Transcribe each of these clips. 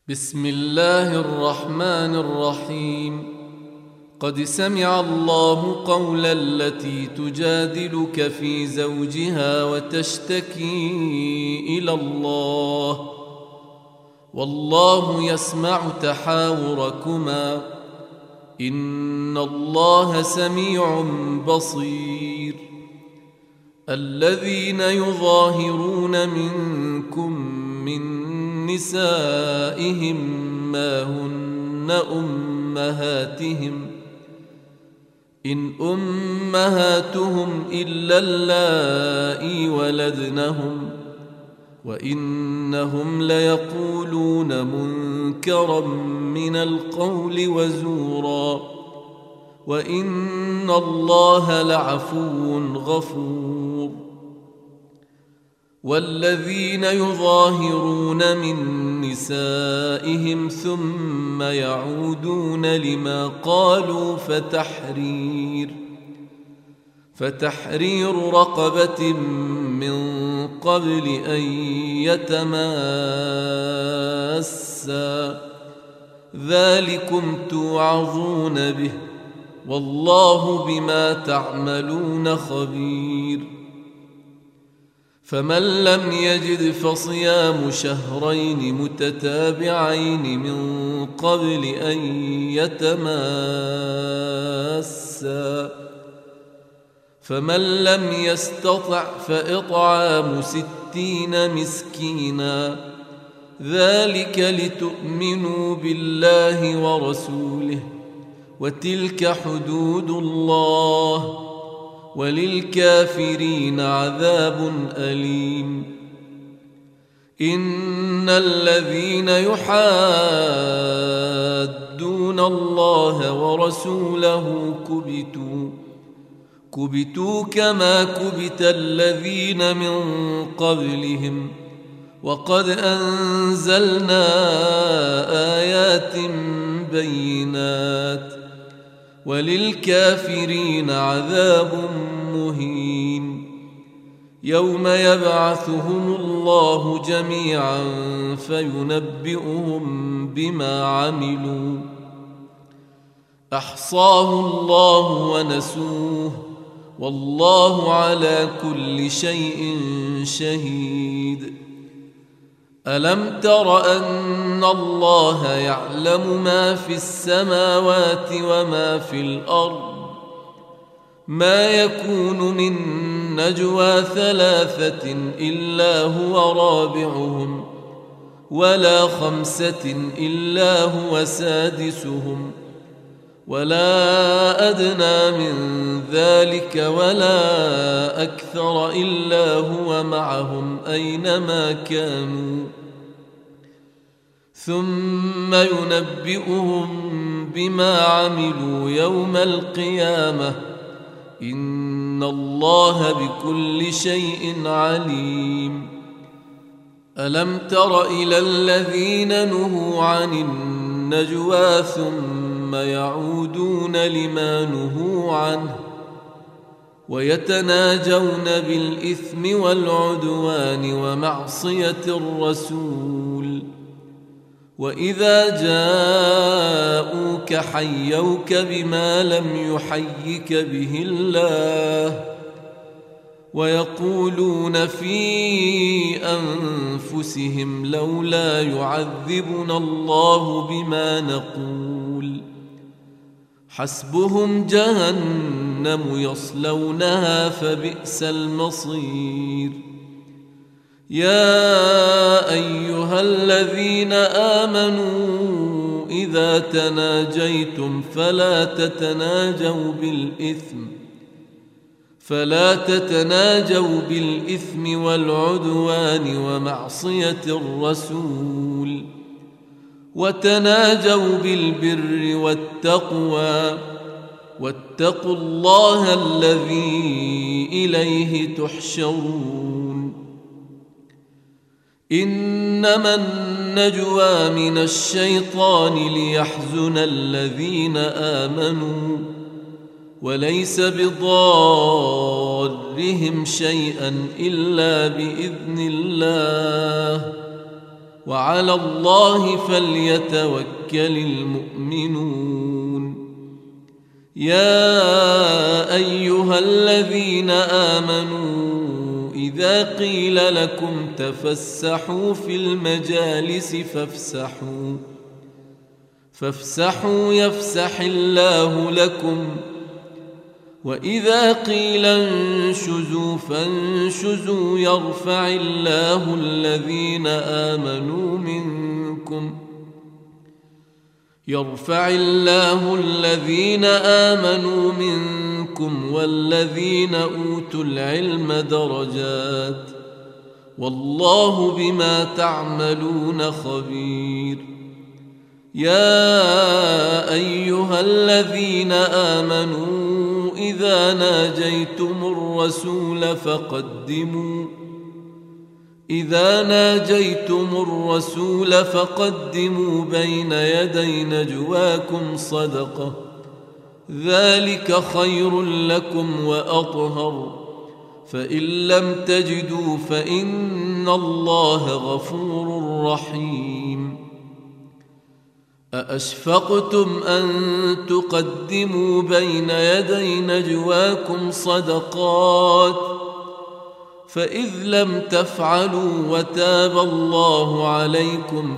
بسم الله الرحمن الرحيم. قد سمع الله قول التي تجادلك في زوجها وتشتكي إلى الله والله يسمع تحاوركما إن الله سميع بصير. الذين يظاهرون منكم من نسائهم ما هن أمهاتهم إن أمهاتهم إلا اللائي ولدنهم وإنهم ليقولون منكرا من القول وزورا وإن الله لعفو غفور. والذين يظاهرون من نسائهم ثم يعودون لما قالوا فتحرير رقبة من قبل أن يتماسا ذلكم توعظون به والله بما تعملون خبير. فمن لم يجد فصيام شهرين متتابعين من قبل أن يتماسا فمن لم يستطع فإطعام 60 مسكينا ذلك لتؤمنوا بالله ورسوله وتلك حدود الله وللكافرين عذاب أليم. إن الذين يحادون الله ورسوله كبتوا كما كبت الذين من قبلهم وقد أنزلنا آيات بينات وللكافرين عذاب مهين. يوم يبعثهم الله جميعا فينبئهم بما عملوا أحصاه الله ونسوه والله على كل شيء شهيد. ألم تر أن الله يعلم ما في السماوات وما في الأرض ما يكون من نجوى 3 إلا هو رابعهم ولا 5 إلا هو سادسهم ولا أدنى من ذلك ولا أكثر إلا هو معهم أينما كانوا ثم ينبئهم بما عملوا يوم القيامة إن الله بكل شيء عليم. ألم تر إلى الذين نهوا عن النجوى ثم يعودون لما نهوا عنه ويتناجون بالإثم والعدوان ومعصية الرسول وإذا جاءوك حيوك بما لم يحيك به الله ويقولون في أنفسهم لولا يعذبنا الله بما نقول حسبهم جهنم يصلونها فبئس المصير. يا أيها الذين آمنوا إذا تناجيتم فلا تتناجوا بالإثم والعدوان ومعصية الرسول وتناجوا بالبر والتقوى واتقوا الله الذي إليه تحشرون. إنما النجوى من الشيطان ليحزن الذين آمنوا وليس بضارهم شيئا إلا بإذن الله وعلى الله فليتوكل المؤمنون. يا أيها الذين آمنوا إذا قيل لكم تفسحوا في المجالس فافسحوا يفسح الله لكم، وإذا قيل انشزوا فانشزوا يرفع الله الذين آمنوا منكم والذين أوتوا العلم درجات، والله بما تعملون خبير. يا أيها الذين آمنوا إذا ناجيتم الرسول فقدموا بين يدي نجواكم صدقة، ذلك خير لكم وأطهر، فإن لم تجدوا فإن الله غفور رحيم. أأشفقتم أن تقدموا بين يدي نجواكم صدقات، فإذ لم تفعلوا وتاب الله عليكم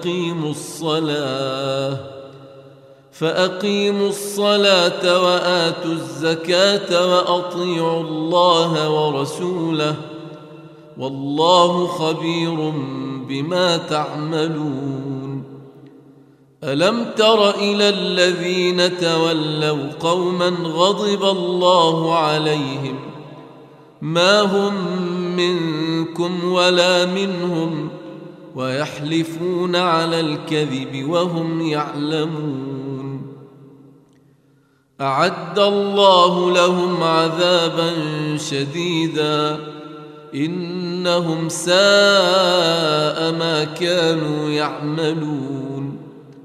فأقيموا الصلاة وآتوا الزكاة وأطيعوا الله ورسوله، والله خبير بما تعملون. ألم تر إلى الذين تولوا قوما غضب الله عليهم ما هم منكم ولا منهم ويحلفون على الكذب وهم يعلمون. أعد الله لهم عذابا شديدا إنهم ساء ما كانوا يعملون.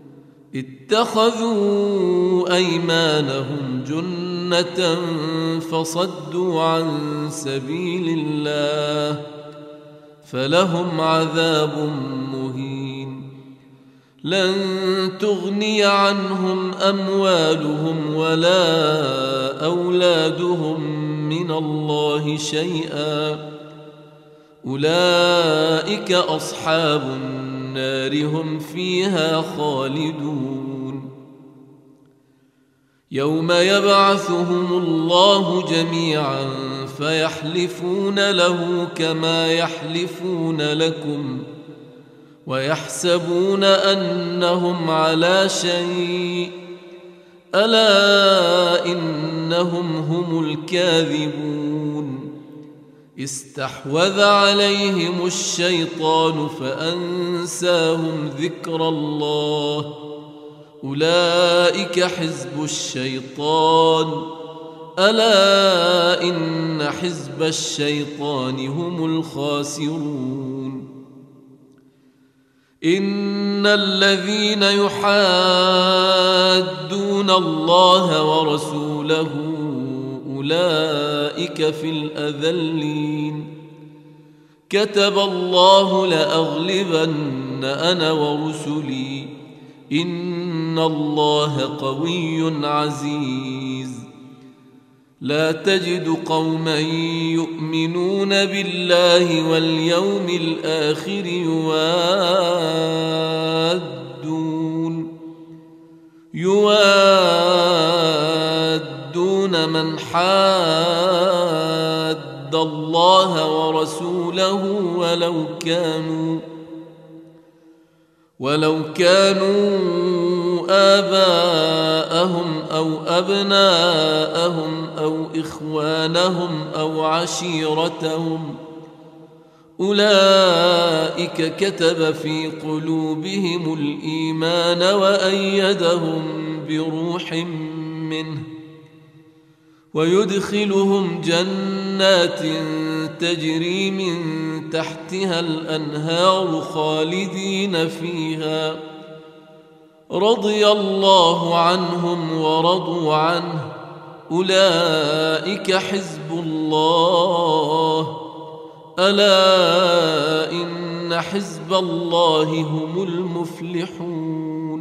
اتخذوا أيمانهم جنة فصدوا عن سبيل الله فلهم عذاب مهين. لن تغني عنهم أموالهم ولا أولادهم من الله شيئا، أولئك أصحاب النار هم فيها خالدون. يوم يبعثهم الله جميعا فيحلفون له كما يحلفون لكم ويحسبون أنهم على شيء، ألا إنهم هم الكاذبون. استحوذ عليهم الشيطان فأنساهم ذكر الله، أولئك حزب الشيطان، ألا إن حزب الشيطان هم الخاسرون. إن الذين يحادون الله ورسوله أولئك في الأذلين. كتب الله لأغلبن أنا ورسلي إن الله قوي عزيز. لا تجد قوما يؤمنون بالله واليوم الآخر يوادون من حاد الله ورسوله ولو كانوا آباءهم أو أبناءهم أو إخوانهم أو عشيرتهم، أولئك كتب في قلوبهم الإيمان وأيدهم بروح منه ويدخلهم جنات تجري من تحتها الأنهار خالدين فيها، رضي الله عنهم ورضوا عنه، أولئك حزب الله، ألا إن حزب الله هم المفلحون.